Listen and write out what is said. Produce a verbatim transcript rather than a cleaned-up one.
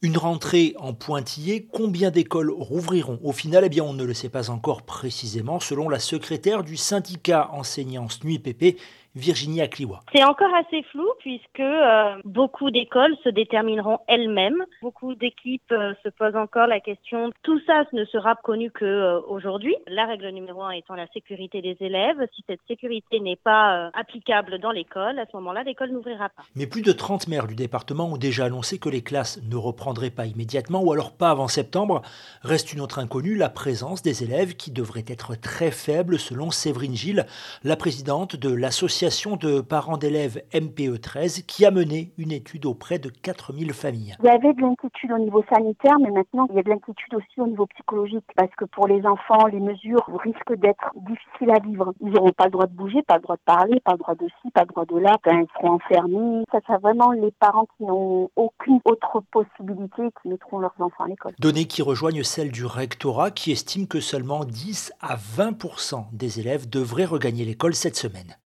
Une rentrée en pointillé, combien d'écoles rouvriront? Au final, eh bien, on ne le sait pas encore précisément, selon la secrétaire du syndicat enseignants S N U I P P, Virginie Akliwa. C'est encore assez flou puisque euh, beaucoup d'écoles se détermineront elles-mêmes. Beaucoup d'équipes euh, se posent encore la question. Tout ça ne sera connu qu'aujourd'hui. Euh, la règle numéro un étant la sécurité des élèves. Si cette sécurité n'est pas euh, applicable dans l'école, à ce moment-là, l'école n'ouvrira pas. Mais plus de trente maires du département ont déjà annoncé que les classes ne reprendraient pas immédiatement ou alors pas avant septembre. Reste une autre inconnue, la présence des élèves qui devrait être très faible selon Séverine Gilles, la présidente de l'association de parents d'élèves M P E treize qui a mené une étude auprès de quatre mille familles. Il y avait de l'inquiétude au niveau sanitaire, mais maintenant il y a de l'inquiétude aussi au niveau psychologique parce que pour les enfants, les mesures risquent d'être difficiles à vivre. Ils n'auront pas le droit de bouger, pas le droit de parler, pas le droit de ci, pas le droit de là. Enfin, ils seront enfermés. Ça, c'est vraiment les parents qui n'ont aucune autre possibilité qui mettront leurs enfants à l'école. Données qui rejoignent celles du rectorat qui estime que seulement dix à vingt pour cent des élèves devraient regagner l'école cette semaine.